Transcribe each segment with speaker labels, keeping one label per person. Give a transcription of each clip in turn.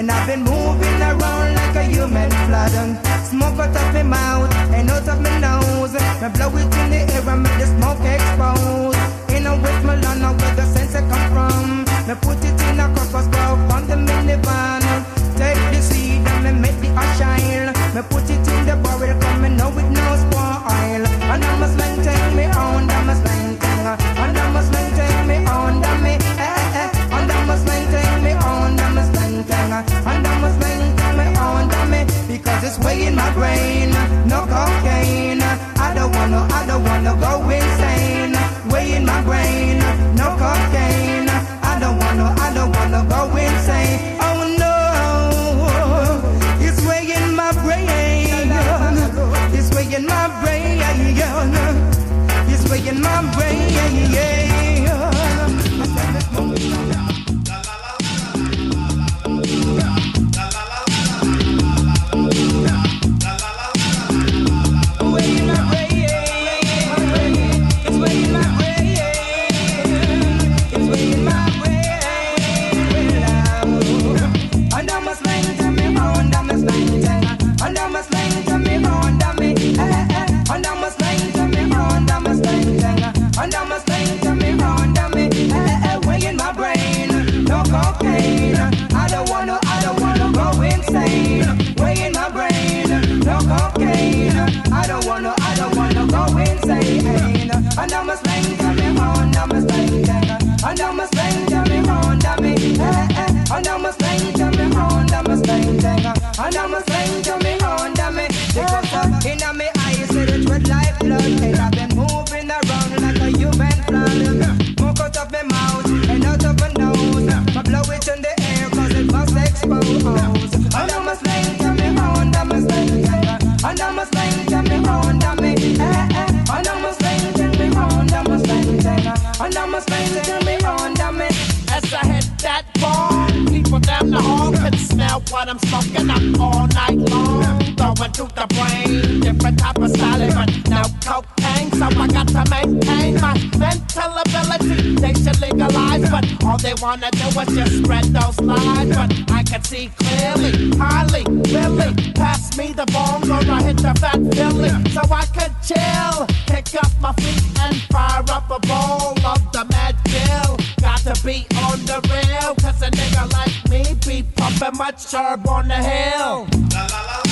Speaker 1: And I've been moving around like a human flood. Smoke out of my mouth and out of my nose. Me blow it in the air and make the smoke expose. In a Westmoreland where the sense come from. Me put it in a cup of stuff on the minivan. Take the seed and me make the ash shine. Me put it in the barrel, come me know it no spoil. And I must maintain me on, I must maintain. And I must maintain me on, damn me, And I must maintain me on, I must maintain. And I must maintain me on, damn me, because it's way in my brain. No cocaine. I don't wanna go insane. Way in my brain. No cocaine. I don't wanna go insane. Oh no, it's way in my brain. It's way in my brain. It's way in my brain. And I must maintain me on, I must maintain. And I must maintain me on, and I must maintain me on, I must maintain. And I must maintain me on, because in my eyes it red like blood. And I've been moving around like a human flood. Smoke out of my mouth and out of my nose. I blow it in the air cause it must expose. And I must maintain me on, I must maintain. And I must maintain me on, and I must maintain me on, I must maintain. And I must maintain me on,
Speaker 2: as I hit that bar, people down the hall can smell what I'm smoking up all night long. Going through the brain, different type of style, but no cocaine, so I got to maintain my mental ability. They should legalize, but all they wanna do is just spread those lies. But I can see clearly, highly, really, pass me the bong or I hit the fat Philly, so I can chill, pick up my feet and fire up a bowl of the Mad Bill. Got to be on the rail, cause a nigga like me be pumping much herb on the hill. La la la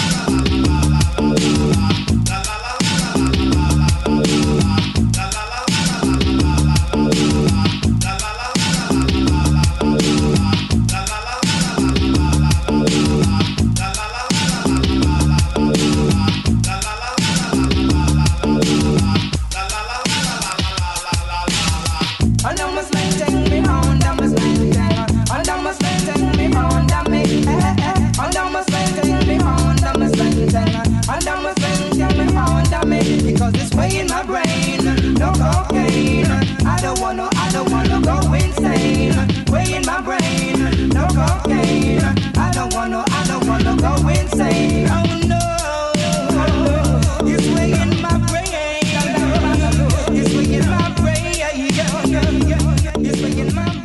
Speaker 1: because it's way in my brain, no cocaine. I don't wanna go insane. Way in my brain, no cocaine. I don't wanna go insane. Oh no, it's way in my brain. It's way in my brain. It's way in my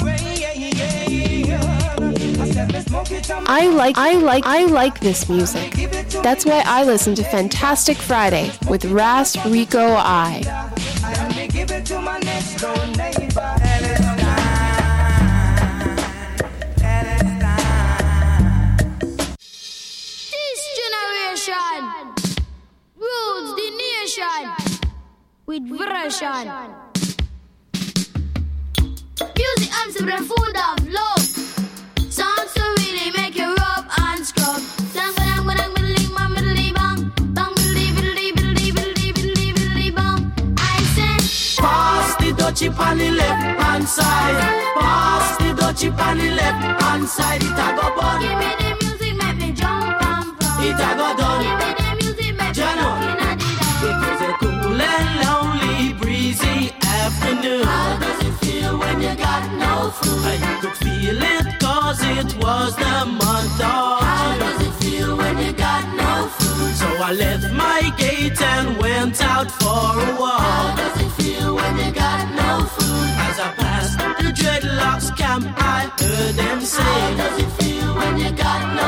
Speaker 1: brain.
Speaker 3: I like this music. That's why I listen to Fantastic Friday with Ras Rico I.
Speaker 4: This generation rules the nation with version. Music and some food of love. Sounds to really make you rub and scrub.
Speaker 5: Pass the dutchie on the left hand side. Pass the dutchie on the left hand side. It a go bun.
Speaker 4: Give me the music, make me jump and run.
Speaker 5: It a go done.
Speaker 4: Give me the music, make me jump and
Speaker 5: it was a cool and lonely, breezy afternoon.
Speaker 4: How does it feel when you got no food?
Speaker 5: I could feel it cause it was the month of June.
Speaker 4: How does it feel when you got no food?
Speaker 5: So I left my gate and went out for a walk.
Speaker 4: How does it feel when you got no food?
Speaker 5: As I passed the dreadlocks camp, I heard them say,
Speaker 4: how does it feel when you got no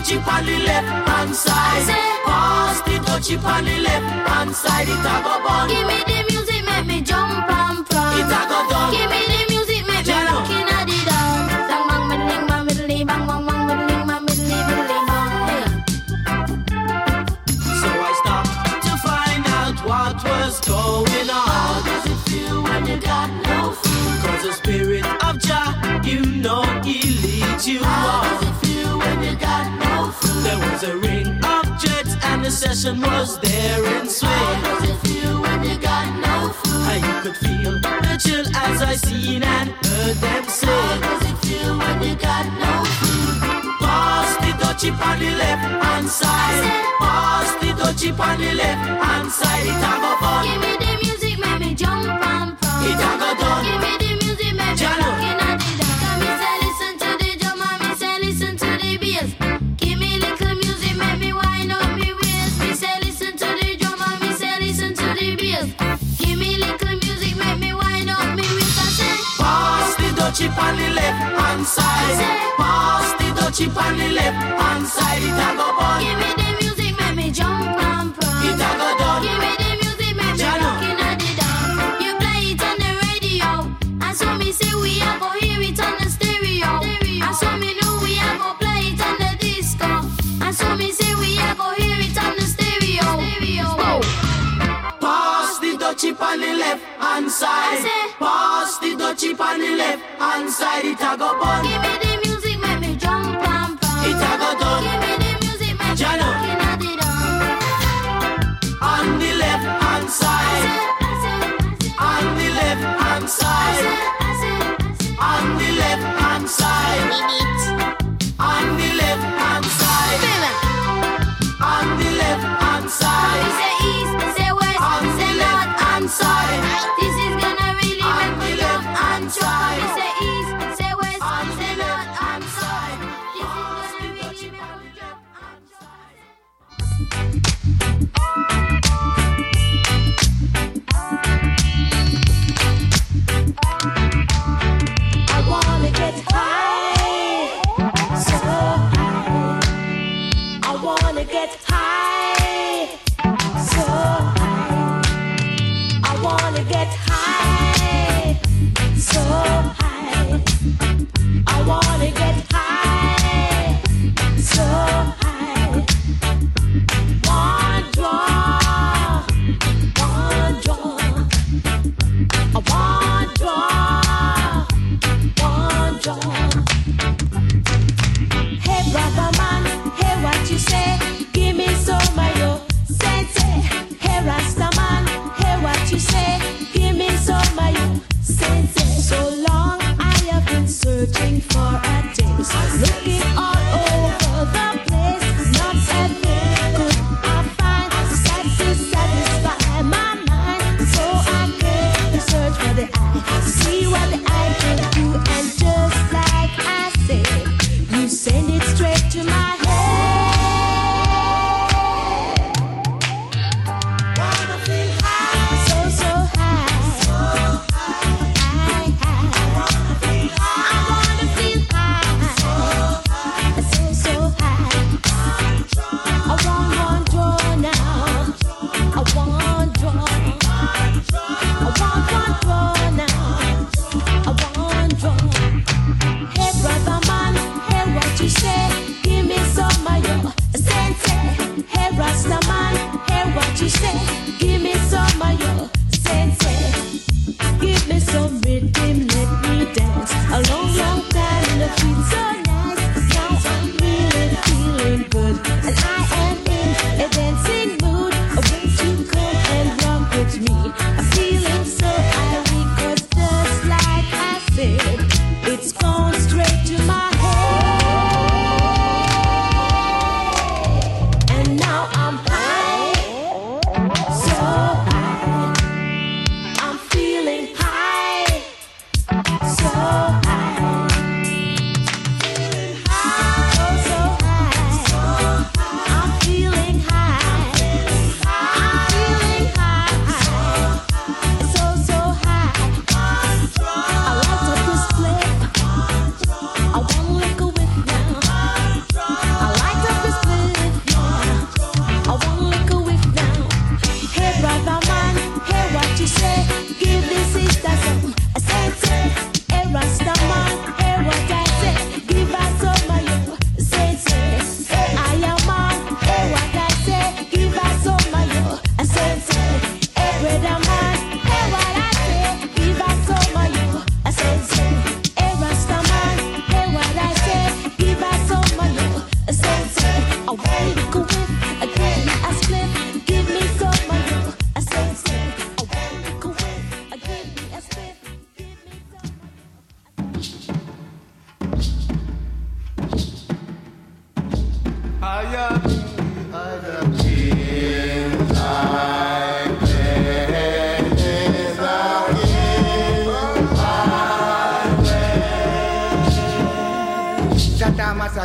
Speaker 5: dutchie on the left hand side. Pass the dutchie on the left hand side. It a go bun.
Speaker 4: Give me the music, make me jump and prance.
Speaker 5: It a go done.
Speaker 4: Give me the music, make me rock inna the dance. Bang bang middling, bang middling, bang bang bang middling, bang middling, middling bang.
Speaker 5: So I stopped to find out what was going on.
Speaker 4: How does it feel when you got no food?
Speaker 5: 'Cause the spirit of Jah, you know he leads you
Speaker 4: How
Speaker 5: on.
Speaker 4: does it feel when you got no food?
Speaker 5: There was a ring of jets and the session was there in
Speaker 4: How
Speaker 5: swing.
Speaker 4: does it feel when you got no food?
Speaker 5: And you could feel the chill as I seen and heard them
Speaker 4: How
Speaker 5: sing.
Speaker 4: does it feel when you got no food?
Speaker 5: Pass the dutchie on the left hand side. Pass the dutchie on the left hand side. It a go fun.
Speaker 4: Give me the music, make me jump and prance.
Speaker 5: It a go done.
Speaker 4: Give me the music, make me
Speaker 5: Jano.
Speaker 4: rock inna the dance. Come me say listen to the drum and me say listen to the bass. Give me little music, make me wind up me waist. Me say listen to the drum and me say listen to the bass. Give me little music, make me wind up me waist. I say
Speaker 5: Pass the dutchie on the left hand side. Pass the dutchie on the left hand side. It a go bun.
Speaker 4: give me the music, make me jump and prance.
Speaker 5: It a go done.
Speaker 4: Give me the music, make me
Speaker 5: Jano.
Speaker 4: rock inna the dance. You play it on the radio, and so me say we a go hear it on the stereo. And so me know we a go play it on the disco. And so me say we a go hear it on the stereo.
Speaker 5: Pass the dutchie on the left hand side.
Speaker 4: I say.
Speaker 5: Pass the dutchie on the left hand side. It a go bun.
Speaker 4: Give me the music, make me jump and prance.
Speaker 5: It a go done.
Speaker 4: Give me the music, make me
Speaker 5: Jano.
Speaker 4: rock inna the dance.
Speaker 5: On the left hand side. On the left hand side. On the left hand side. On the left hand side. On the left hand side.
Speaker 4: We say east, say west,
Speaker 5: On
Speaker 4: say
Speaker 5: the left
Speaker 4: north
Speaker 5: hand
Speaker 4: and
Speaker 5: side.
Speaker 4: south. This is gonna really
Speaker 5: On
Speaker 4: make me
Speaker 5: the
Speaker 4: jump
Speaker 5: left
Speaker 4: and
Speaker 5: hand
Speaker 4: shout.
Speaker 5: side.
Speaker 4: We say east, say west,
Speaker 5: On
Speaker 4: say
Speaker 5: the
Speaker 4: north
Speaker 5: left
Speaker 4: and
Speaker 5: hand
Speaker 4: south.
Speaker 5: side.
Speaker 4: This is gonna really make me jump.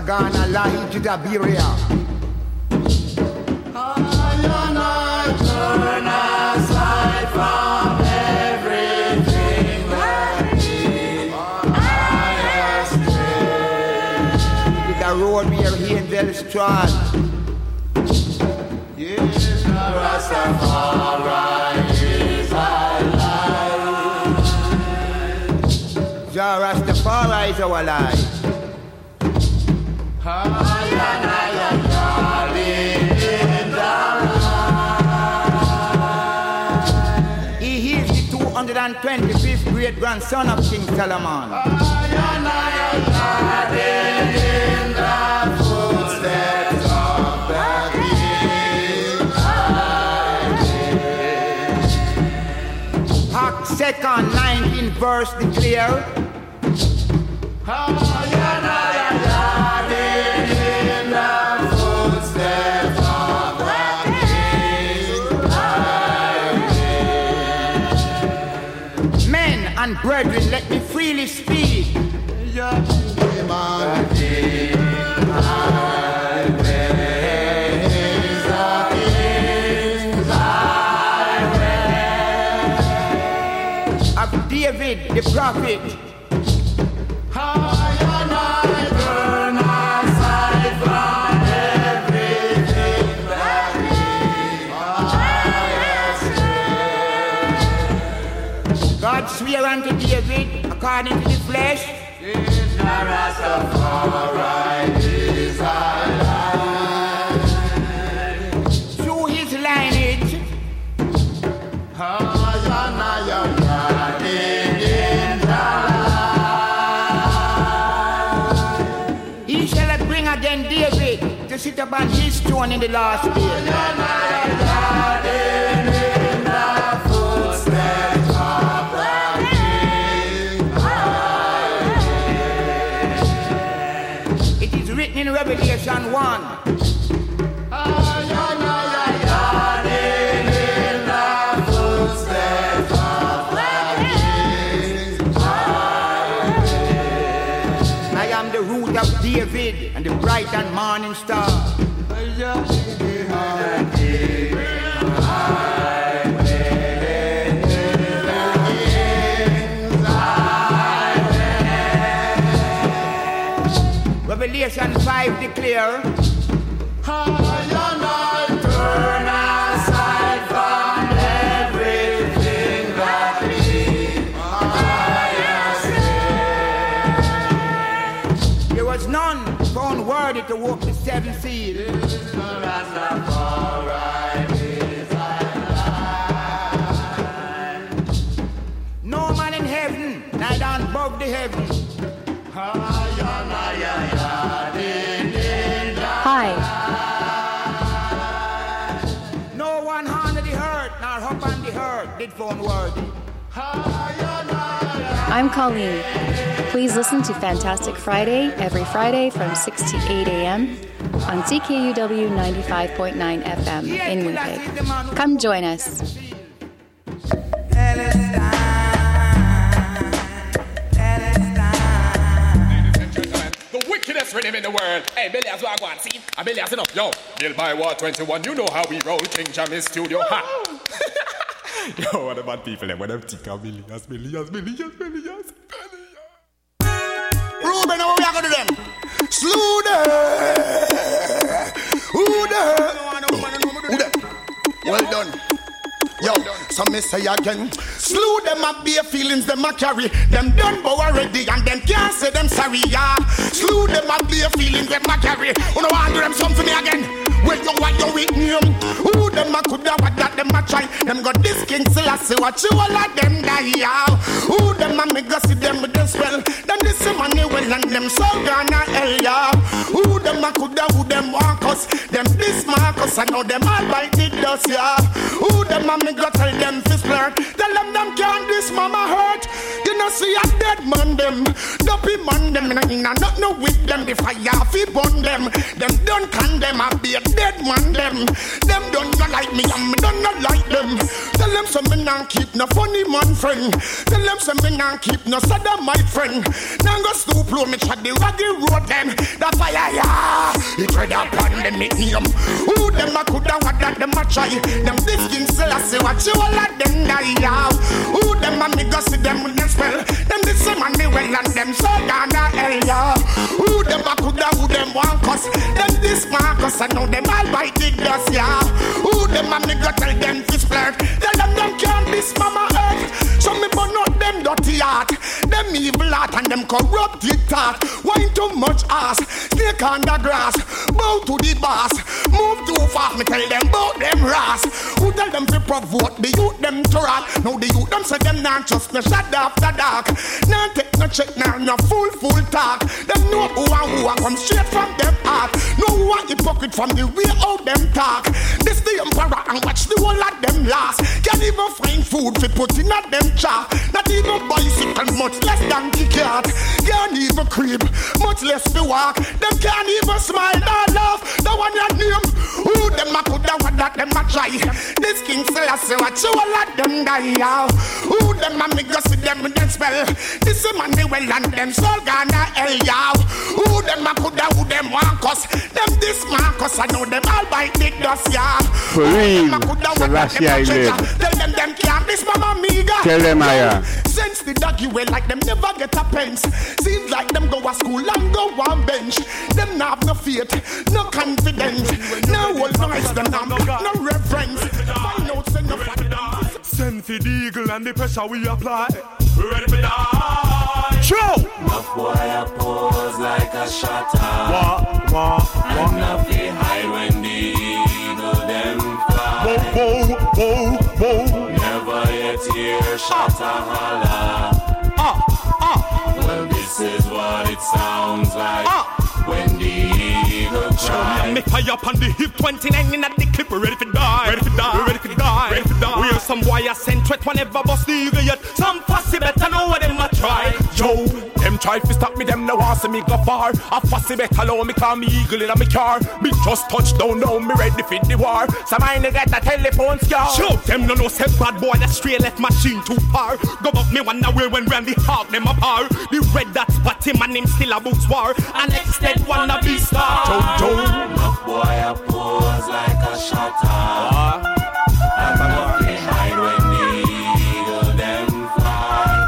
Speaker 6: Sagana Lahi to Dabiria.
Speaker 5: I turn aside from everything that I stray.
Speaker 6: With the road near Angel Strand.
Speaker 5: Yes, the Rastafari is alive.
Speaker 6: Jah Rastafari is our life. He is the 225th great grandson of King Solomon.
Speaker 5: In the footsteps of the King.
Speaker 6: Acts 2nd, 19th verse declare. And brethren, let me freely speak. Of David the prophet. God swear unto David, according to the flesh, through his lineage, he shall bring again David to sit upon his throne in the last day. In Revelation 1, I am the root of David and the bright and morning star. Revelation 5 declare,
Speaker 5: I turn aside from everything that
Speaker 6: there was none found worthy to walk the seven seals. No man in heaven, neither above the heavens.
Speaker 3: Hi,
Speaker 6: No one under the earth, nor up on the earth, did found worthy.
Speaker 7: I'm Colleen. Please listen to Fantastic Friday every Friday from 6 to 8 a.m. on CKUW 95.9 FM in Winnipeg. Come join us.
Speaker 8: Wickedest rhythm in the world. Hey, Billy, as well, go on, see? A Billy, as enough. Yo, Bill by War 21, you know how we roll. King Jammy Studio. Ha! Yo, what about people? When them think of millions.
Speaker 9: Ruben, how we are going to do them? Slew them. Who them? Well done. Yo, so me say again, slew them up bare feelings, them a carry. Them done bow already and them can't say them sorry, yeah. Slew them up bare feelings, them a carry. You know want do them something me again? Well, you what you with name? Who them a coulda what that them a try? Them got this King Selassie, watch you all of them die, yeah. Who them a me go see them with them spell? Then this money well and them so gonna hell, yeah. Who them a coulda, who them walk us? Them this Marcus, I know them all bite the dust, yeah. Who them a me go tell them fist flirt? Tell them can't this mama hurt. You no see a dead man them. Dopey man them, not no with them. The fire fi burn them. Them don't condemn, I be a dead man them. Them don't not like me, and me don't not like them. Tell them some me not keep no funny man friend. Tell them some me not keep no sada my friend. Now go stoop low, me try the raggy road them. The fire, yeah, it read upon them medium. Who them a coulda what that them a try. Them this king still I say what you all of them die out. Who them a me go see them with them spell. Them this some man me well and them so gonna hell yeah. Who them a coulda who them want cuss. Them this Marcus I know them all bite the dust yeah. Who them a me go tell them to splurt. Tell them can't this mama earth. So me burn out them dirty heart. Them evil heart and them corrupted thought. Wine too much ass. Snake on the grass. Bow to the boss. Move too fast. Me tell them about them ras. Who tell them to provoke the youth them to rat. Now the youth them say them not just no shut after dark. Now take no check now no full talk. Them know who I come straight from them heart. Know who I hypocrite from the way out them talk. This the emperor and watch the whole of them last. Can't even find food for put in at them char. Not even bicycle, much less than cat. Can't even creep, much less to walk. Them can't even smile or laugh. The one you name, who them a coulda what that them a try. This king still a say what you all of them die out. Who them a me go see them with them spell. This man they well and them soul gonna hell out. Who them a coulda who them want cuss. Them this Marcus I know them all bite the dust yeah.
Speaker 10: For real, Selassie I live.
Speaker 9: Tell them can't this mama miga.
Speaker 10: Tell them I
Speaker 9: since the doggy way like them never get a pence. Seems like them go to school and go on bench. Them not have no faith, no confidence. No old noise, them have no reverence. Find out send no
Speaker 11: send for the eagle and the pressure we apply. We ready for die. Show!
Speaker 5: Enough boy I pose like a shutter. And enough they hide when the eagle them fly.
Speaker 11: Whoa.
Speaker 5: Never yet hear shutter holler. Well, this is what it sounds like when the eagle cries.
Speaker 11: Me fire up on the hip 29 in at the clip. We're ready to die. Ready to die. We are some wire sent threat whenever bust the eagle yet. Some fussy better know what them a try.
Speaker 8: Yo, them try to stop me, them no want see me go far. A fussy better low me call me eagle in a me car. Me just touch down now, me ready for the war. Some I get a telephone scar.
Speaker 11: Show them no say bad boy that straight left machine too far. Go up me one away when Randy Hawk them a par. The red that spot him and him still a books war. And next dead wanna be star.
Speaker 5: Enough boy I pose like a shutter. And enough they hide when the eagle them fly.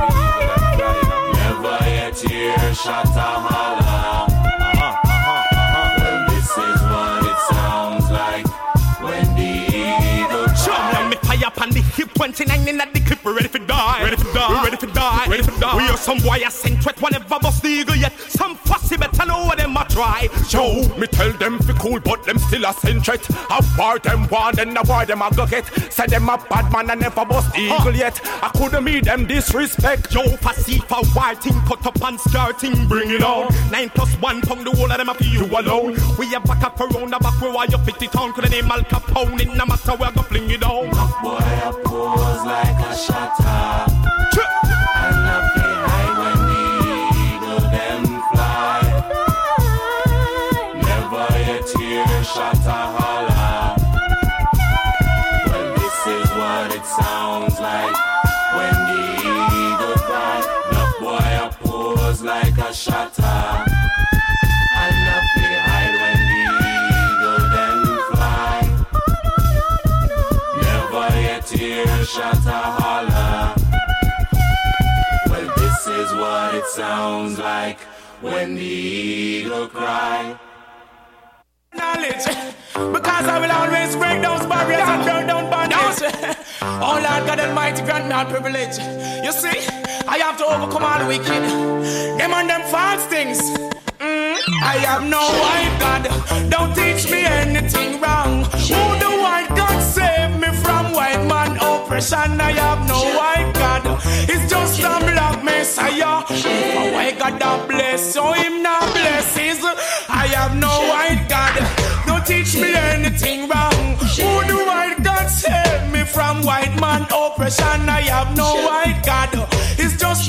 Speaker 5: Never yet hear shutter holler. Well, this is what it sounds like when the eagle cries.
Speaker 11: Show me fire up on the hip 29 in at the clip. We're ready to die. Ready to die. We are some wire sent threat whenever bust the eagle yet. Some fussy better know what them a try.
Speaker 8: Yo, me tell them fi cool, but them still a send threat. A war them want, and a war them a go get. Say them a bad man and never bust the eagle yet. I couldn't meet them disrespect.
Speaker 11: Yo, fussy for wild thing, cut up and skirting, bring it on. 9 plus 1 pound, the whole of them a for you alone. We have back up around the back where you fit it on. Could the name Al Capone in no matter where go fling it on.
Speaker 5: Boy, I pose like a shutter. And I feel high when the eagle them fly. Never yet hear shutter holler. Well, this is what it sounds like when the eagle cry. Enough boy, I pose like a shutter. And I feel high when the eagle them fly. Never yet hear shutter holler. Well, this is what it sounds like when the eagle cry.
Speaker 2: Knowledge, because I will always break those barriers and burn down bondage. Oh Lord God Almighty, grant me all privilege. You see, I have to overcome all the wicked, them and them false things. I have no white God, don't teach me anything wrong. Who the white God save me from white man oppression? I have no white God, it's just a black messiah. A white God that bless, so him not blesses. I have no white God, don't teach me anything wrong. Who the white God save me from white man oppression? I have no white God, it's just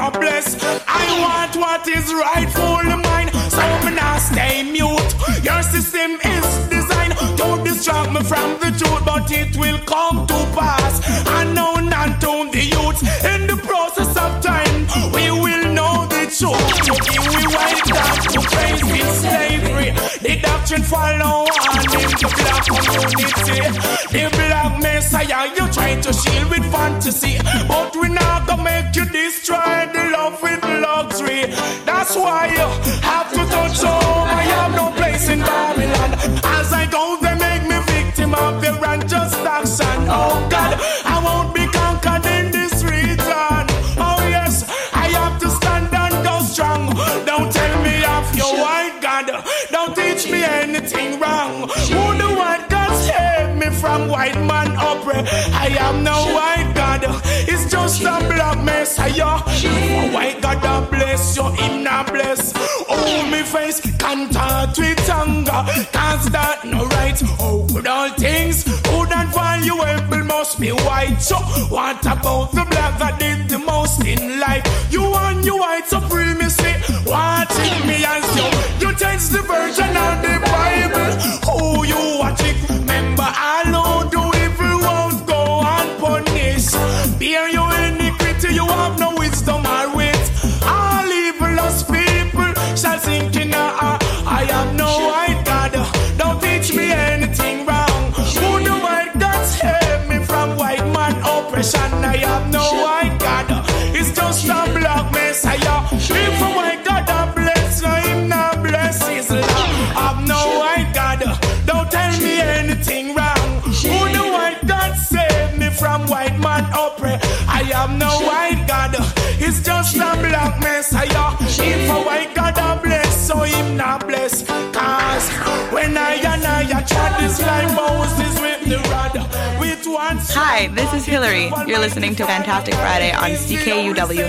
Speaker 11: not blessed. I want what is rightfully mine, so me not stay mute. Your system is designed to distract me from the truth, but it will come to pass. Unknown unto the youth. In the process of time, we will know the truth. To be we white down to praise in slavery. The doctrine follow on in the black community. The black messiah you try to shield with fantasy, but we not gonna make you destroy the love with luxury. That's why you have to touch home. I have no place in Babylon. As I go, they make me victim of their unjust action. Oh God, I won't be conquered in this region. Oh yes, I have to stand and go strong. Don't tell me of your white God. Don't teach me anything wrong. Who the white God save me from white man oppress? I am no white God. It's just a black messiah. A white God that bless you, him not bless. Oh, me face contact with anger, cause that no right. Oh, with all things good and valuable must be white. So what about the black that did the most in life? You want your white supremacy, watching me as you change the version of the Bible. Oh, you watch it, remember I know do evil won't go unpunished. Bear your iniquity, you have no wisdom or wit. All evilous people shall sink in a I am no white God. Don't teach me anything wrong. Who the white God save me from white man oppression? I am no white God. It's just a black messiah. If a white God that bless, him not bless his love. I'm no white God. Don't tell me anything wrong. Who the white God save me from white man oppress? I am no white God. It's just a black messiah. If a white God that bless, so him not bless. Cause when I tried this life, Moses with the rod. With one.
Speaker 12: Hi, this is Hillary. You're listening to Fantastic Friday on CKUW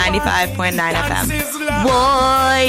Speaker 12: 95.9 FM. Boy!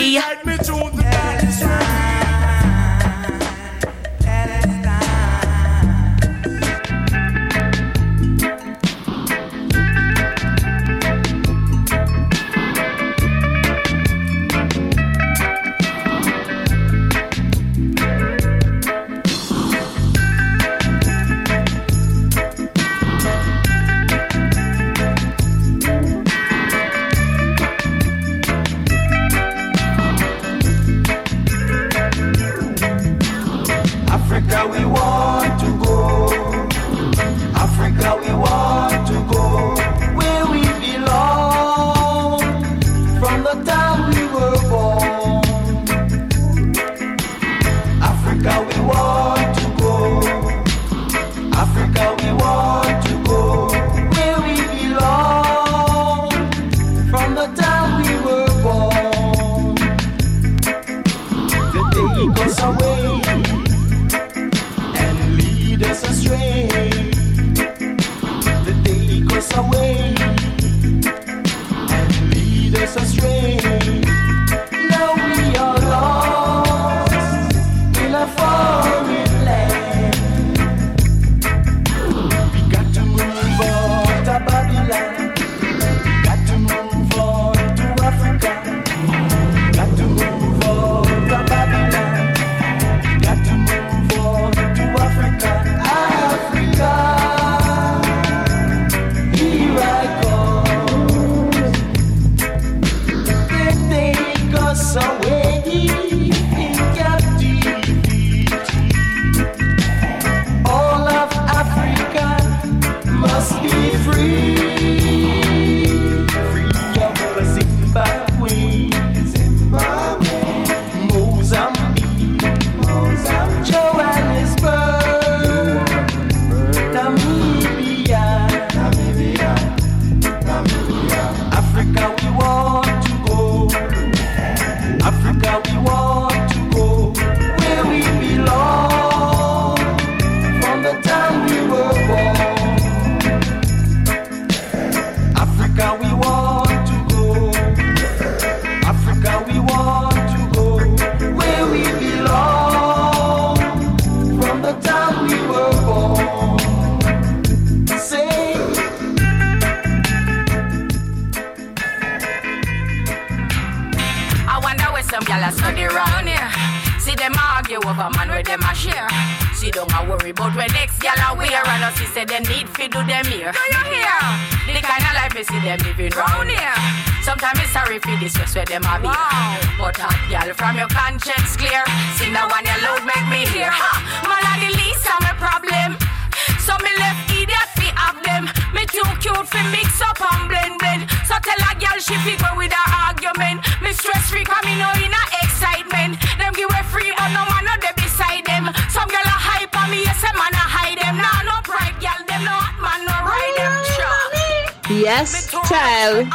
Speaker 13: you over, man, where them a share. She don't a worry about where next gal a wear. And us she say they need fi do them here. Do you hear? The kind of life you see them living round here. Sometimes it's sorry for this stress where them a be. But hot gal from your conscience clear. See now when your load make me hear. Man a the least of my problem. So me left idiot fi have them. Me too cute fi mix up and blend. So tell a girl she fi go with her argument. Me stress free cause me know in a excitement. Them give way free but no man no dey beside them. Some girl a hype on me, yes a man a hide them. Nah no pride girl, them no hot man no ride them.
Speaker 14: Yes, child.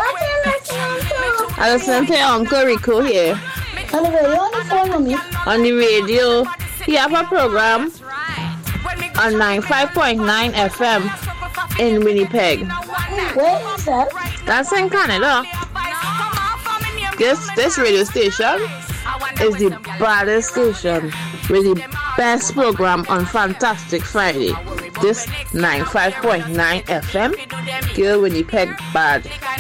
Speaker 14: I listen to your Uncle Rico here.
Speaker 15: On the radio, on the phone, mommy?
Speaker 14: On the radio. He have a program on 95.9 FM in Winnipeg.
Speaker 15: Where is that?
Speaker 14: That's in Canada. This radio station is the baddest station with the best program on Fantastic Friday. This 95.9 FM, girl Winnipeg bad.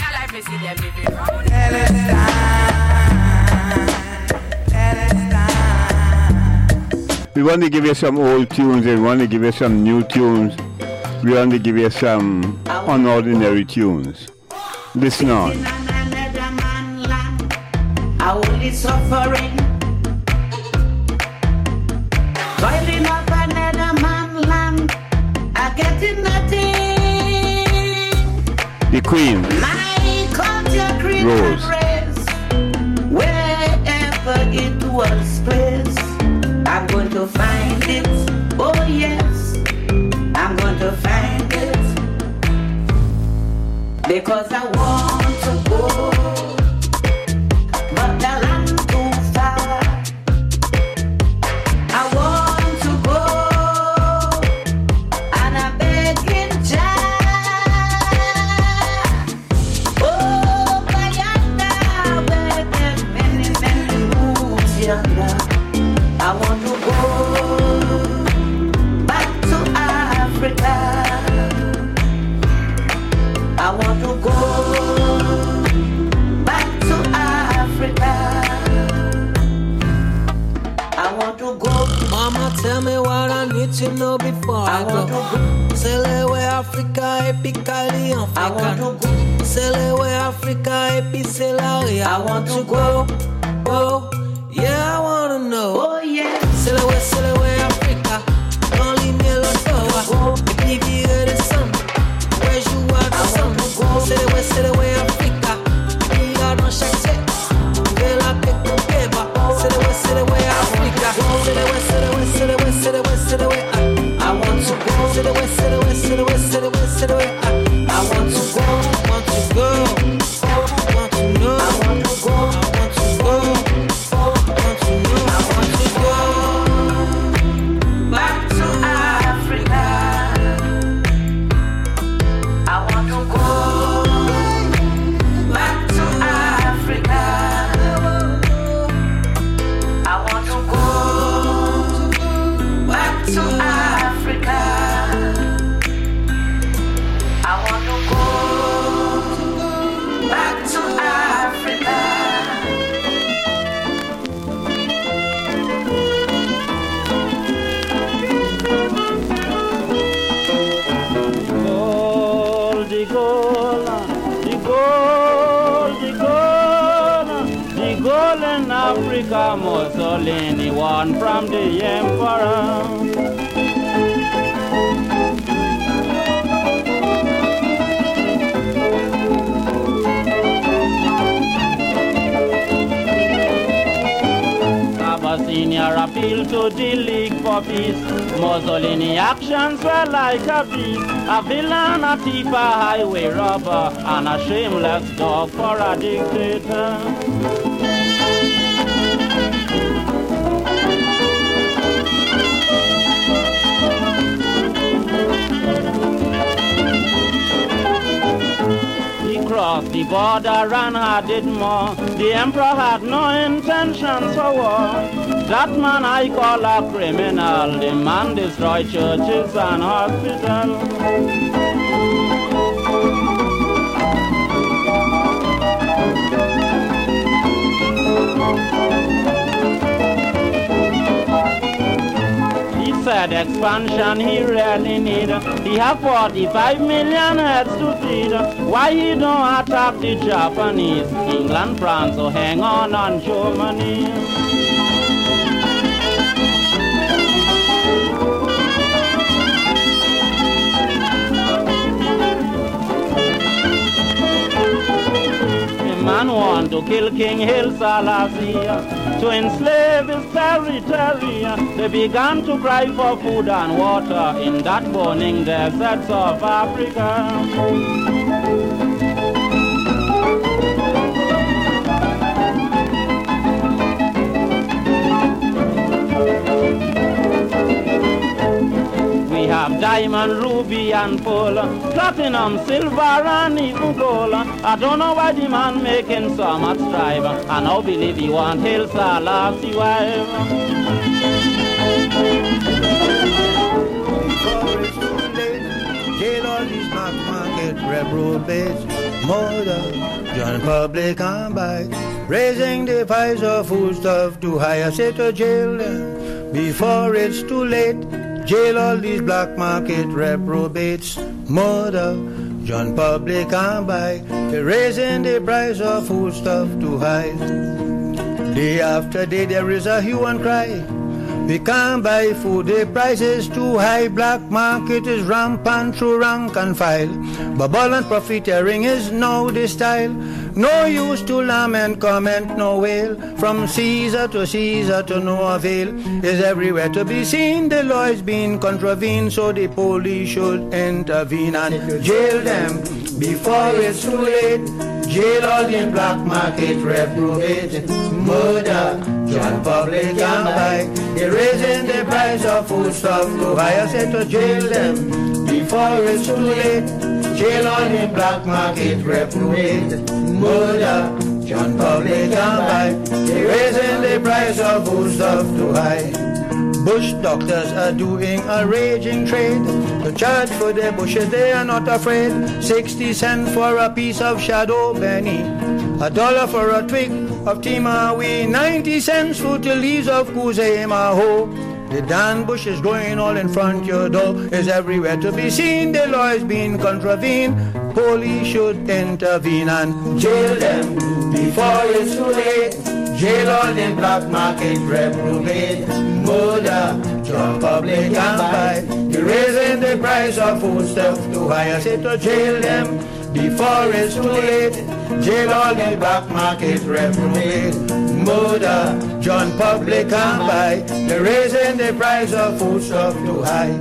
Speaker 10: We want to give you some old tunes and we want to give you some new tunes. We want to give you some unordinary tunes. Listen on.
Speaker 5: I only suffering. Toiling up another man land. I getting nothing.
Speaker 10: The Queen.
Speaker 5: My culture cream
Speaker 10: Rose.
Speaker 5: Wherever it was placed, I'm going to find it. Oh yes, I'm going to find it. Because I want to go. But the land too far. I want to go, and I'm begging child. Oh, Bayanda, where there's many, many moves yonder. I want to go back to Africa. I want to go back to Africa. I want to go.
Speaker 16: Mama, tell me what I need to know before I
Speaker 5: want
Speaker 16: go. Celebrate Africa, epically African.
Speaker 5: I want to go.
Speaker 16: Celebrate Africa, epically.
Speaker 5: I want to go.
Speaker 16: Oh, yeah, I want to know.
Speaker 5: Oh, yeah.
Speaker 16: Celebrate Africa. Don't leave me alone for a while. If you hear the sun, where's you at the sun? Celebrate Africa. We are no shack. Girl, I pick no paper. Celebrate Africa. Celebrate. I want to go. Celebrate. I want to go. Want to go. Want to know. I want to go. Want to go. Want to know.
Speaker 5: I want to go back to Africa. I want to go back to Africa. I want to go back to Africa. I want to go back to Africa.
Speaker 17: The gold in Africa, Mussolini won from the emperor. Senior appeal to the League for Peace. Mussolini actions were like a beast, a villain, a thief, a highway robber, and a shameless dog for a dictator. He crossed the border and had it more. The emperor had no intentions for war. That man I call a criminal. The man destroyed churches and hospitals. said expansion he really need. He have 45 million heads to feed. Why he don't attack the Japanese? England, France, so hang on Germany. Man want to kill King Haile Selassie, to enslave his territory. They began to cry for food and water in that burning deserts of Africa. We have diamond, ruby and pearl, platinum, silver and even gold. I don't know why the man making so much strive. I now believe he want Haile Selassie wife.
Speaker 18: Jail all these black market reprobates, murder, John public and bite, raising the price of foodstuff too high. I say to jail them before it's too late. Jail all these black market reprobates, murder, John public and buy, they're raising the price of foodstuff too high. Day after day there is a hue and cry, we can't buy food, the price is too high. Black market is rampant through rank and file. Bubble and profiteering is now the style. No use to lament, comment, no wail. From Caesar to no avail. Is everywhere to be seen. The law is being contravened, so the police should intervene and jail them before it's too late. Jail all the black market reprobate, murder, John public and buy. They're raising the price of foodstuff too high. I said to jail them before it's too late. Jail all the black market reprobate, murder, John public and buy. They're raising the price of foodstuff too high. Bush doctors are doing a raging trade. To charge for their bushes they are not afraid. 60 cents for a piece of shadow benny, $1 for a twig of timawi, 90 cents for the leaves of kuzemaho. The Dan bush is growing all in front your door, is everywhere to be seen. The law is being contravened. Police should intervene and jail them before it's too late. Jail all the black market reprobate, murder, John public and buy. They're raising the price of foodstuff too high. I say to jail them before it's too late. Jail all the black market reprobate, murder, John public and buy. They're raising the price of foodstuff too high.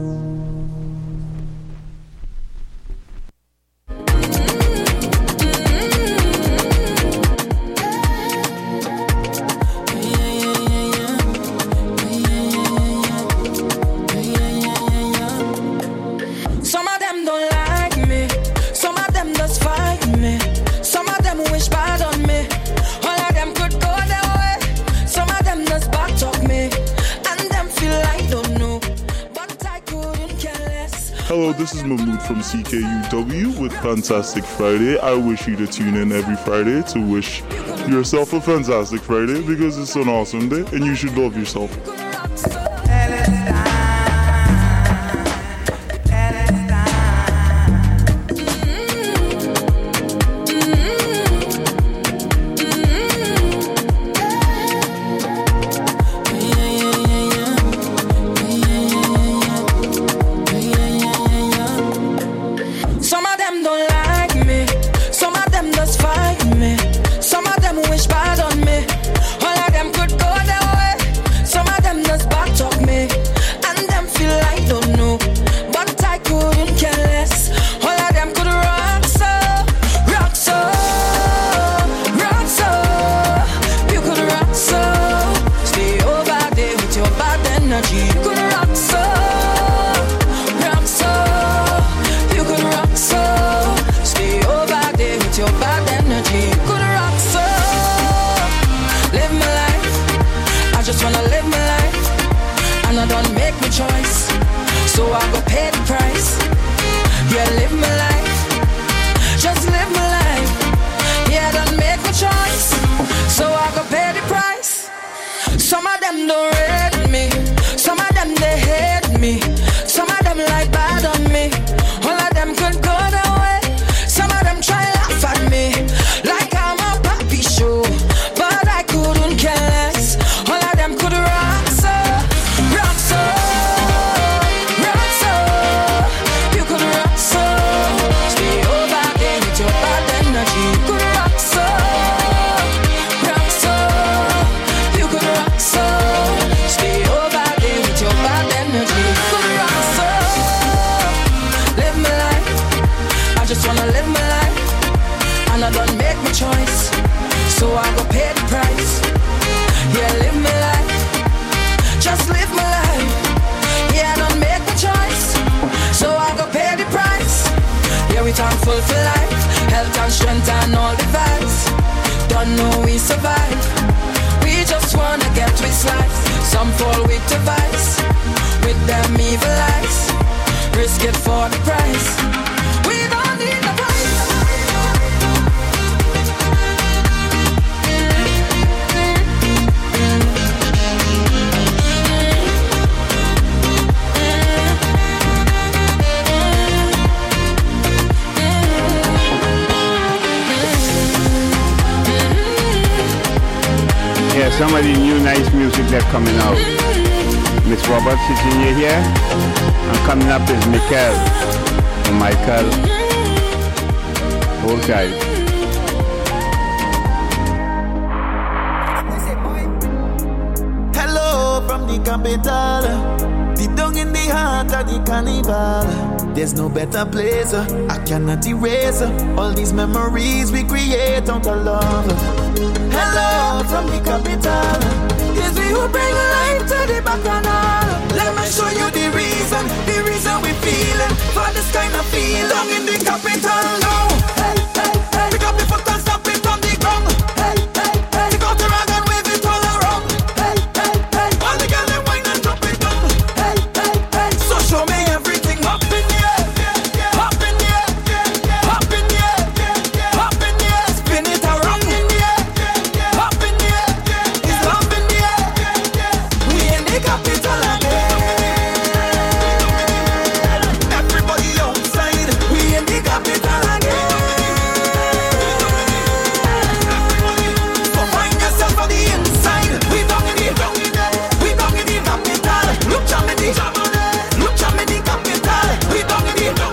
Speaker 19: Hello, this is Mahmood from CKUW with Fantastic Friday. I wish you to tune in every Friday to wish yourself a fantastic Friday because it's an awesome day and you should love yourself.
Speaker 16: Some of them wish bad on me. All of them could go their way. Some of them survive. We just wanna get with life. Some fall with device, with them evil eyes. Risk it for the price. We don't need the price.
Speaker 10: Yeah, some of the new nice music that's coming out. Miss Roberts is in here. And coming up is Michael. And Michael. Okay.
Speaker 5: Hello from the capital. Deep down in the heart of the carnival. There's no better place. I cannot erase all these memories we create out of love. Hello from the capital. It's we who bring life to the bacchanal. Let me show you the reason we feeling for this kind of feel. Down in the capital now. Hey, hey, hey. Pick up the foot and stop it on the ground. Hey, hey, hey. Take out the rag and wave it all around. Hey, hey, hey. All the girls they whine and drop it down. Hey, hey, hey. So show me everything up in the air. Up in the air. Up in the air. Up in the air. Spin it around in the air. Up in the air. It's love in the air. We in the capital again. Everybody outside. We in the capital again. So find yourself on the inside. We down in the capital. Look at me the capital. Look at me the capital. We down in the capital.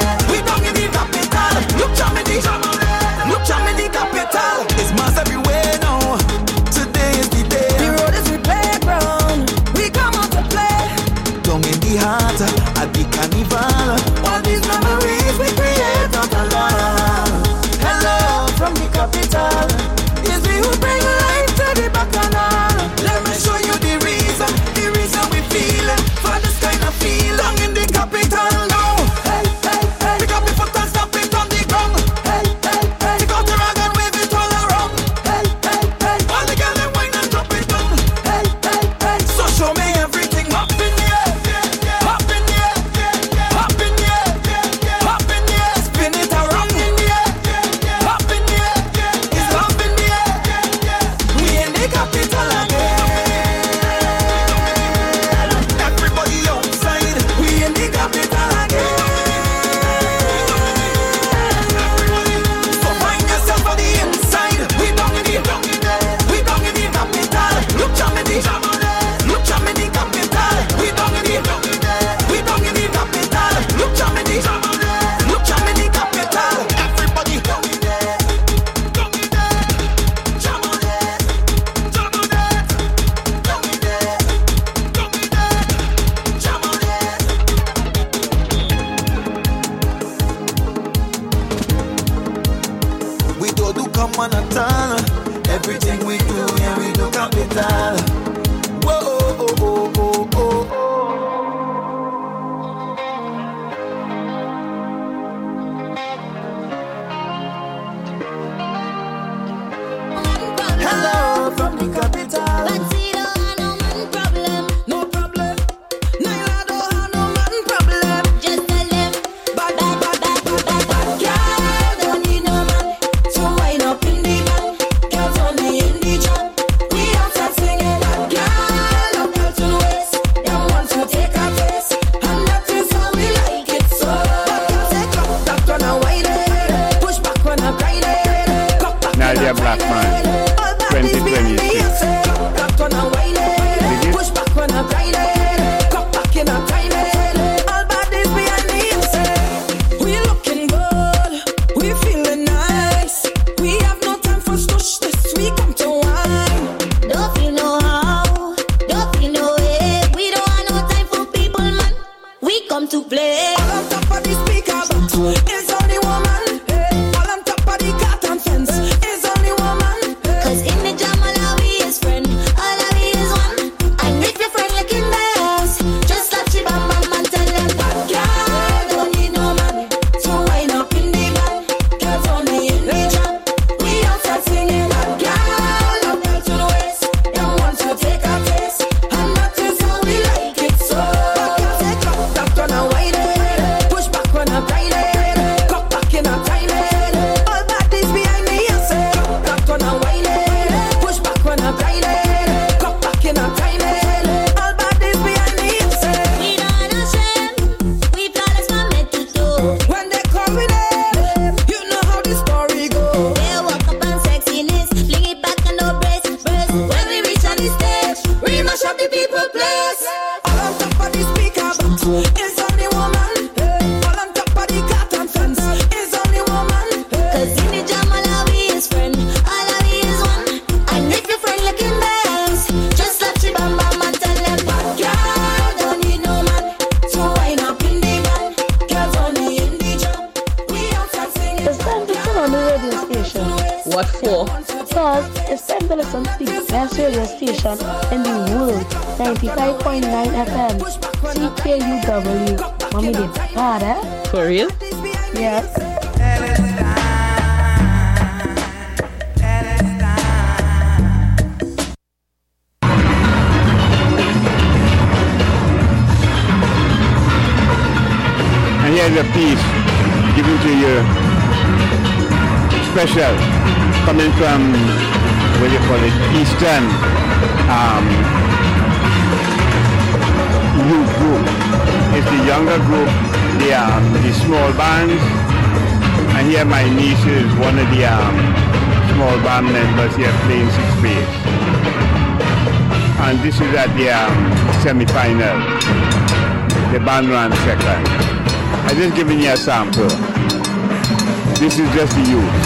Speaker 5: Look at me the capital. It's mass everywhere now. Today is the day.
Speaker 16: The road is the playground. We come out to play.
Speaker 5: Down in the heart at the carnival. All these memories we create out of love. Hello from the capital. It's we who bring life to the bacchanal. Let me show you the reason we feeling for this kind of feel. Down in the capital now. Hey, hey, hey. Pick up the foot and stop it on the ground. Hey, hey, hey. Take out the rag and wave it all around. Hey, hey, hey. All the girls they whine and drop it down. Hey, hey, hey. So show me everything up in the air. Up in the air. Up in the air. Up in the air. Spin it around in the air. Up in the air. It's love in the air. We in the capital again. Everybody outside. We in the capital again. So find yourself on the inside. We down in the capital. Look at me the capital. We down in the capital. Look at me the capital. Everybody down in there. Jam on it. Jam on it. Down in there. Jam on it. We don't do come on at all. Everything we do, yeah, we do capital. Whoa, oh, oh, oh, oh, oh. Hello from the capital. No problem. Naila don't have no man problem.
Speaker 4: Just tell them,
Speaker 16: Bad girl don't need no man. So wind up in the van. Girls only in the jam. We outside singing. Bad girl up girl to the waist. Them want to take a taste. And that is how we like it so. Bad girl say drop that one and wind it. Push back when I grind it. Cock back
Speaker 10: Nadia Blackman, 2026.
Speaker 16: that one and wind it. Push back when I grind it. Cock back in a time it. All bodies behind the inside. We looking good. We feeling nice. We have no time for stush. This we come to wine.
Speaker 4: don't feel no how, don't feel no way. We don't have no time for people, man. We come to play.
Speaker 16: All on top of the speaker box is only woman. All on top of the cotton fence is only woman.
Speaker 4: Cause in the jam, all of we is friend, all of we is one. And if your friend looking nice, just slap she bam bam and tell them,
Speaker 16: Bad girl don't need no man. So wind up in the van. Girls only in the jam. We outside singing. Bad girl
Speaker 14: What for?
Speaker 15: Because it's time to listen to the best radio station in the world, 95.9 FM, CKUW. Mommy did bad, eh?
Speaker 14: For real?
Speaker 15: Yes.
Speaker 10: And here's a piece given to you special, coming from, what do you call it, Eastern youth group. It's the younger group, the small bands. And here my niece is one of the small band members here playing sixth bass. And this is at the semi-final. The band ran second. I'm just giving you a sample. This is just the youth.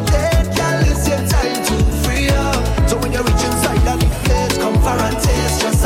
Speaker 16: Just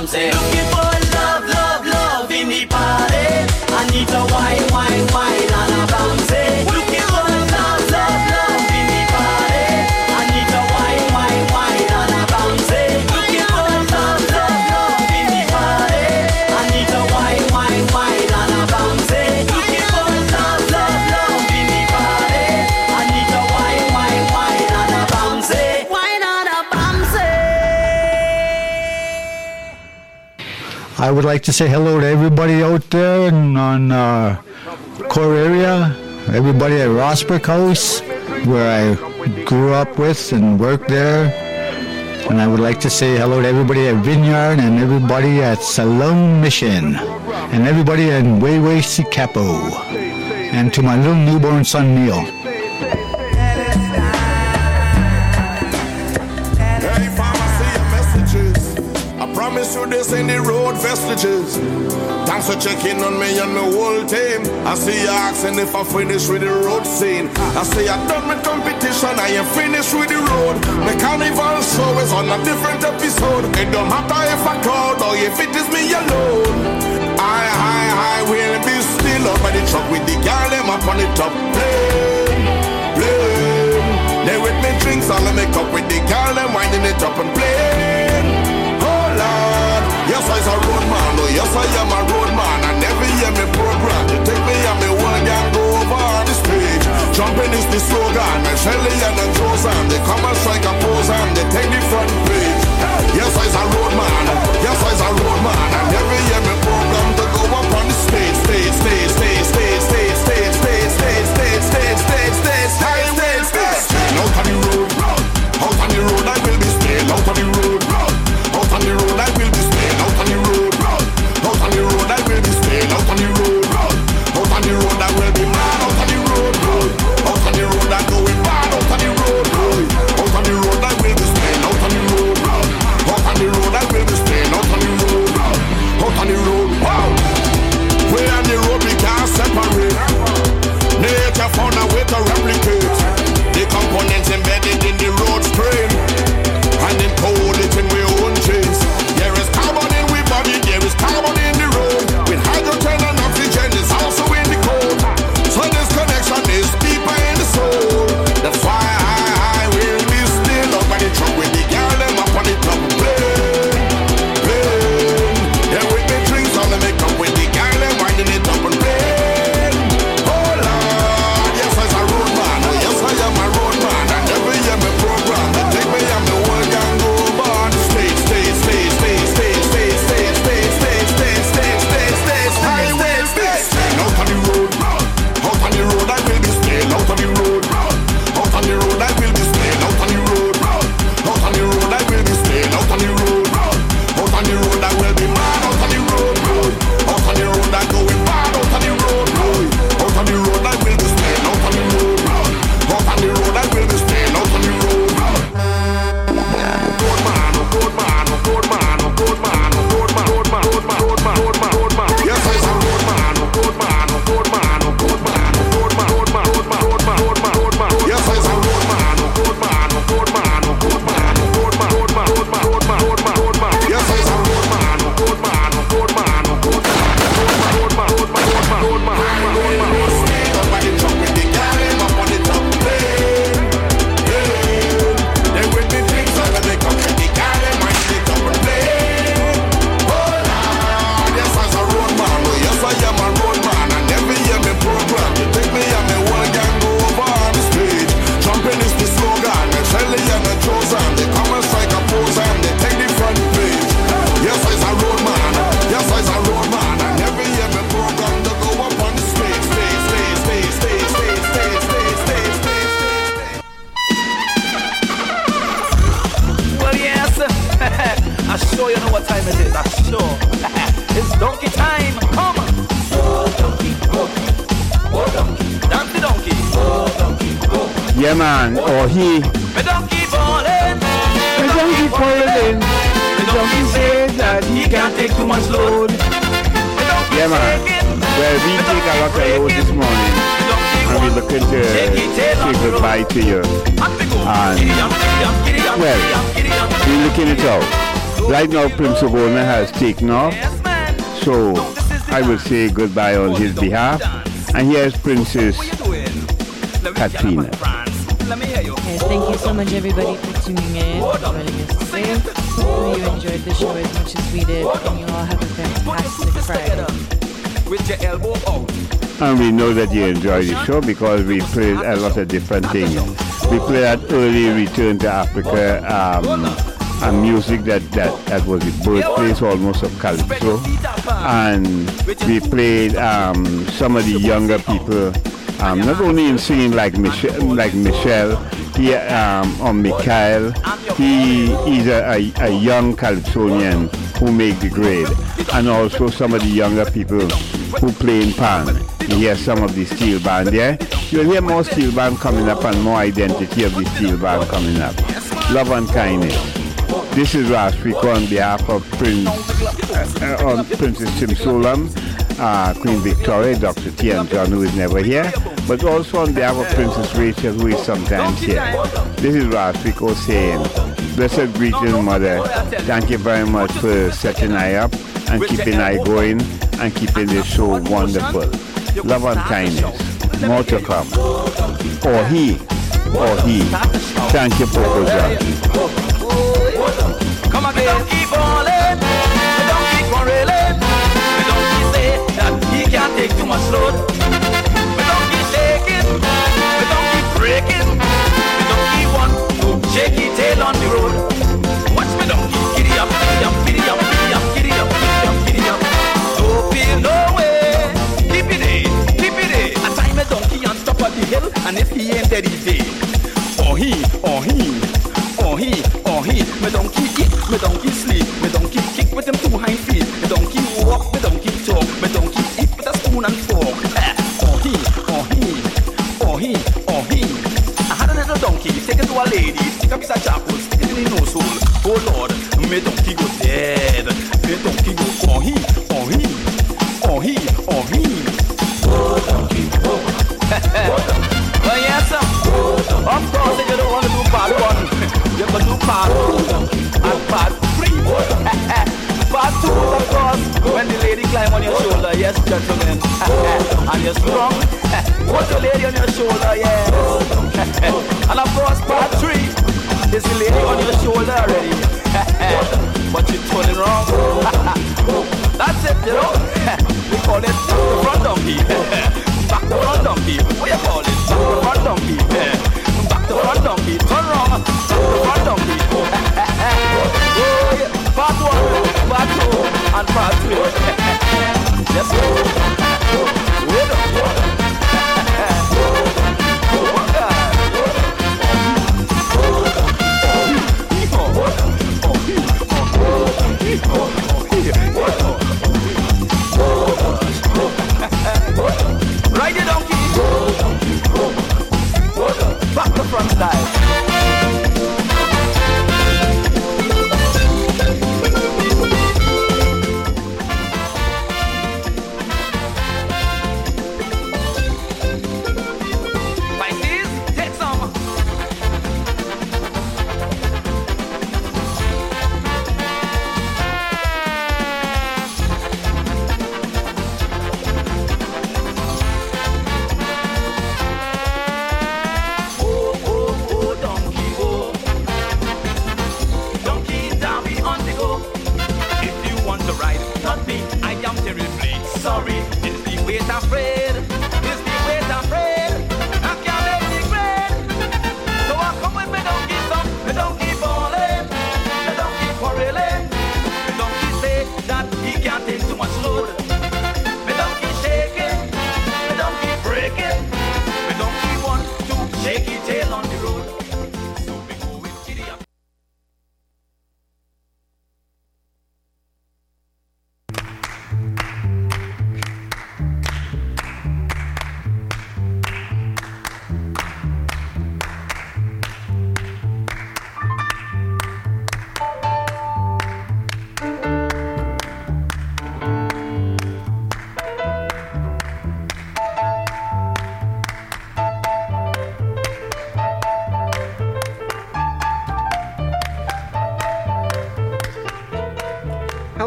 Speaker 5: say, looking for love, love, love in the party. I need a wine, wine, wine and a bounce. Looking for love, love, love in the party. I need a wine, wine, wine and a bounce. Looking for love, love, love in the party. I need a wine, wine, wine and a bounce. Looking for love, love, love in the party. I need a wine, wine, wine and a bounce. Wine and a bounce.
Speaker 20: I would like to say hello to everybody out there on core area, everybody at Rossbrook House, where I grew up with and worked there. And I would like to say hello to everybody at Vineyard and everybody at Salone Mission and everybody in Wayway Capo, and to my little newborn son Neil.
Speaker 9: Promise you this in the road vestiges. Thanks for checking on me and my whole team. I see you asking if I finish with the road scene. I say I done my competition, I am finished with the road. My carnival show is on a different episode. It don't matter if I crowd or if it is me alone. I will be still up by the truck with the girl them up on the top. Play. They with me drinks all I make up with the girl them winding it up and play. Yes, I'm a road man, oh yes, I am a road man. I never hear me program. You take me and me one gang go over on the stage. Jumping is the slogan, and Shelly and the Josan. They come and strike a pose and they take the front page. Yes, I'm a road man, yes, I'm a road man. I never hear me program to go up on the stage. Out on the road, out on the road, I will be staying out on the road. Out on the road, I will be staying out on the road. Out on the road, I will be staying out on the road. Out on the road, I will be mad out on the road. Out on the road, I going bad out on the road. Out on the road, I will be staying out on the road. Out on the road, I will be staying out on the road. Out on the road, wow. We on the road, we can't separate. Nature found a way to replicate the components embedded in the road screen, and then code it in we own chase. There is carbon in we body, there is carbon in the road. With hydrogen and oxygen is also in the code. So this connection is deeper in the soul. That's why I will be still up on the truck with the girl them up on the top. Play. Yeah, with me drinks all the make up with the girl them winding it up and play. Oh Lord, yes I'm a road man, oh yes I am a road man. I never hear me program. They take me and the whole gang go over on the stage. Out on the road, out on the road, I will be staying out on the road. Out on the road, I will be staying out on the road. Out on the road, I will be staying out on the road. Out on the road, I will be mad out on the road. Out on the road, I going bad out on the road. Out on the road, I will be staying out on the road. Out on the road, I will be staying out on the road. Road man, road man, road man, road man, road man, road man, road man, road man, road man, road man. Yes, I'm a road man, road man, road man, road man, road man, road man, road man, road man, road man, road man. Yes, I'm a road man, road man, road man, road man, road man, road man, road man, road man, road man, road man. Yes, I'm a road man, road man, road man, road man, road man, road man, road man, road man, road man, road man. Stay up on the truck with the girl up on the top. They with me drinks all the make up with the girl them wind it up and play. Oh Lord, yes I'm a road man, oh yes I am a road man. I never hear me program. You take me and me one gang go over on the stage. Jumping is the slogan, and Shelly and the Josan. They come and strike a pose and they take the front page. Yes I'm a road man, yes I'm a road man. I never hear me program to go up on the stage.
Speaker 5: Well, yes, I sure you know what time it is. I sure. It's donkey time. Come on. Oh, donkey, oh, donkey. Dance the donkey. Oh, donkey,
Speaker 10: Yeah, man. Or he.
Speaker 5: The donkey falling.
Speaker 10: The donkey falling.
Speaker 5: The donkey says that he can't take too much load.
Speaker 10: Yeah, man. Well, we take a lot of load this morning, and we're looking to say goodbye to you. And, well, we're looking it out. Right now, Prince Ogona has taken off, so I will say goodbye on his behalf. And here's Princess Katrina.
Speaker 21: Yes, thank you so much, everybody, for tuning in. Joining us today. Hope you enjoyed the show as much as we did, and you all have a fantastic Friday.
Speaker 2: With your elbow out.
Speaker 10: And we know that you enjoy the show because we played a lot of different things. We played that early Return to Africa, and music that was the birthplace almost of Calypso. And we played some of the younger people, not only in singing like Michelle, or Mikhail. He's a young Calypsonian who make the grade. And also some of the younger people who play in pan. You hear some of the steel band there. You'll hear more steel band coming up and more identity of the steel band coming up. Love and kindness. This is Rasrico on behalf of Princess Tim Solam, Queen Victoria, Dr. T and John, who is never here, but also on behalf of Princess Rachel, who is sometimes here. This is Rasrico saying, blessed greetings, Mother. Thank you very much for setting I up and keeping I going and keeping this show wonderful. Love and kindness. More to come. Or he. Thank you, Poco John.
Speaker 2: Come on, don't keep ballin', don't keep quarreling. We don't keep say that he can't take too much load. We don't keep shaking, we don't keep breaking. We don't keep one shaky tail on the road. Watch me don't keep giddy up, giddy up, giddy up, giddy up, giddy up, giddy up, giddy up. Don't feel no way, keep it in. I tie my donkey on top of the hill, and if he ain't dead, he's dead. Or he. Me donkey eat, me donkey sleep, me donkey kick with them two hind feet, me donkey walk, me donkey talk, me donkey eat with a spoon and fork. Or he. I had a little donkey, take it to a lady, stick a piece of charcoal, stick it in the nose hole. Oh Lord, me donkey go dead. Me donkey go or he. Oh donkey, well, yes, sir. Of course, if you don't want to do part one, you can do part 2 and part 3. Part 2, of course, when the lady climb on your shoulder, yes, gentlemen, and you're strong. Put the lady on your shoulder, yes. And of course, part 3 is the lady on your shoulder already, but you're turning wrong. That's it, you know. We call it the front donkey. Back to front donkey. What you call it? Back to front donkey. Back to front donkey. Turn wrong. Back to front donkey. Oh, yeah. Part 1, part 2, and part 3. Yes, sir. Wait up.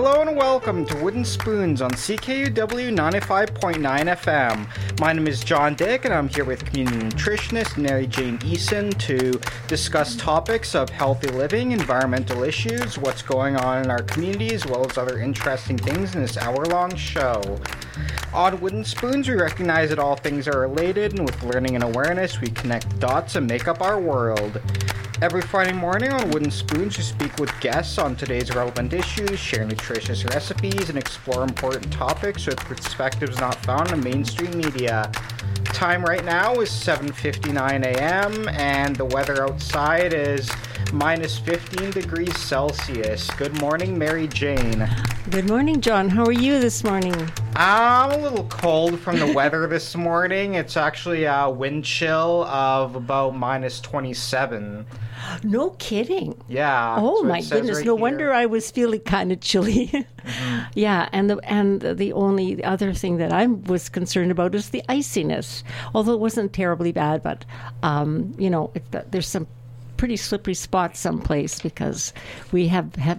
Speaker 1: Hello and welcome to Wooden Spoons on CKUW 95.9 FM. My name is John Dick and I'm here with community nutritionist Mary Jane Eason to discuss topics of healthy living, environmental issues, what's going on in our community, as well as other interesting things in this hour-long show. On Wooden Spoons, we recognize that all things are related, and with learning and awareness, we connect the dots and make up our world. Every Friday morning on Wooden Spoons, we speak with guests on today's relevant issues, share nutritious recipes, and explore important topics with perspectives not found in mainstream media. Time right now is 7:59 a.m., and the weather outside is minus 15 degrees Celsius. Good morning, Mary Jane.
Speaker 22: Good morning, John. How are you this morning?
Speaker 1: I'm a little cold from the weather this morning. It's actually a wind chill of about minus 27.
Speaker 22: No kidding.
Speaker 1: Yeah.
Speaker 22: Oh my goodness! Right no wonder I was feeling kind of chilly. Mm-hmm. Yeah, and the only other thing that I was concerned about is the iciness. Although it wasn't terribly bad, but there's some pretty slippery spots someplace because we have